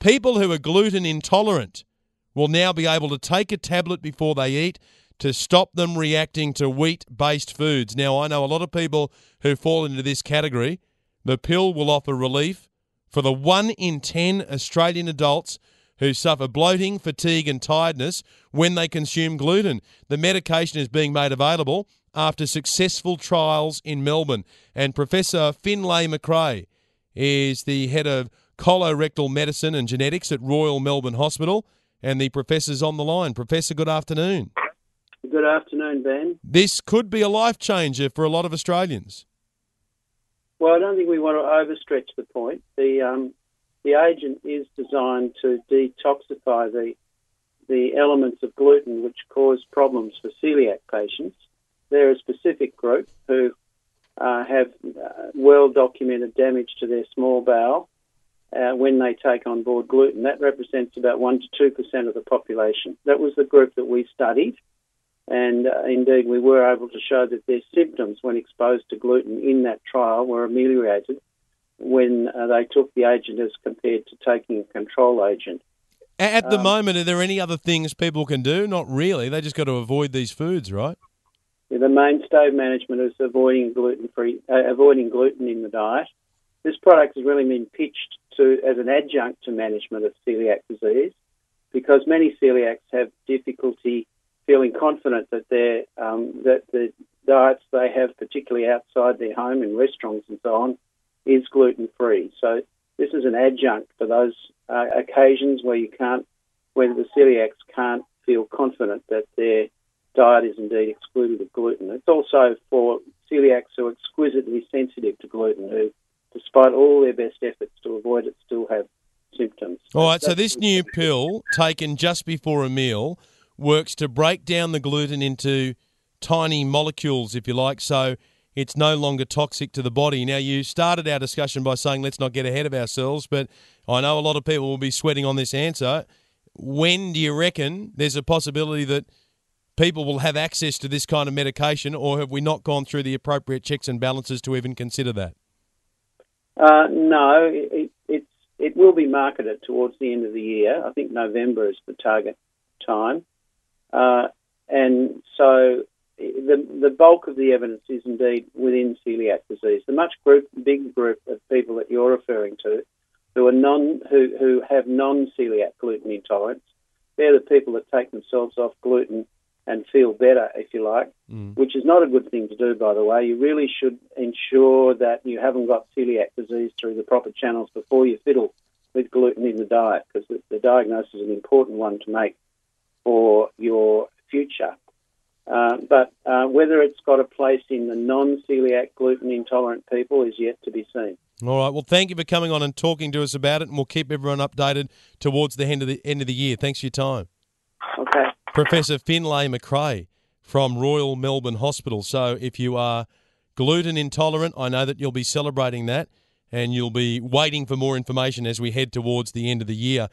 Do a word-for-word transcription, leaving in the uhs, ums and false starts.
People who are gluten intolerant will now be able to take a tablet before they eat to stop them reacting to wheat-based foods. Now, I know a lot of people who fall into this category. The pill will offer relief for the one in ten Australian adults who suffer bloating, fatigue and tiredness when they consume gluten. The medication is being made available after successful trials in Melbourne. And Professor Finlay McRae is the head of colorectal medicine and genetics at Royal Melbourne Hospital, and the professor's on the line. Professor, good afternoon. Good afternoon, Ben. This could be a life changer for a lot of Australians. Well, I don't think we want to overstretch the point. The um, the agent is designed to detoxify the the elements of gluten which cause problems for celiac patients. They're a specific group who uh, have uh, well-documented damage to their small bowel uh, when they take on board gluten. That represents about one to two percent of the population. That was the group that we studied. And uh, indeed, we were able to show that their symptoms when exposed to gluten in that trial were ameliorated when uh, they took the agent as compared to taking a control agent. At the um, moment, are there any other things people can do? Not really. They just got to avoid these foods, right? The mainstay of management is avoiding gluten-free, uh, avoiding gluten in the diet. This product has really been pitched to as an adjunct to management of celiac disease, because many celiacs have difficulty feeling confident that their um, that the diets they have, particularly outside their home in restaurants and so on, is gluten-free. So this is an adjunct for those uh, occasions where you can't, where the celiacs can't feel confident that their diet is indeed excluded of gluten. It's also for celiacs who are exquisitely sensitive to gluten, who, despite all their best efforts to avoid it, still have symptoms. All right, so this new pill taken just before a meal works to break down the gluten into tiny molecules, if you like, so it's no longer toxic to the body. Now, you started our discussion by saying let's not get ahead of ourselves, but I know a lot of people will be sweating on this answer. When do you reckon there's a possibility that people will have access to this kind of medication, or have we not gone through the appropriate checks and balances to even consider that? Uh, no, it, it's, it will be marketed towards the end of the year. I think November is the target time. Uh, and so the the bulk of the evidence is indeed within celiac disease. The much group, big group of people that you're referring to, who are non who, who have non-celiac gluten intolerance, they're the people that take themselves off gluten and feel better, if you like, mm. which is not a good thing to do, by the way. You really should ensure that you haven't got celiac disease through the proper channels before you fiddle with gluten in the diet, because the, the diagnosis is an important one to make for your future. Uh, but uh, whether it's got a place in the non-celiac gluten-intolerant people is yet to be seen. All right. Well, thank you for coming on and talking to us about it, and we'll keep everyone updated towards the end of the end of the year. Thanks for your time. Okay. Professor Finlay McRae from Royal Melbourne Hospital. So if you are gluten intolerant, I know that you'll be celebrating that, and you'll be waiting for more information as we head towards the end of the year.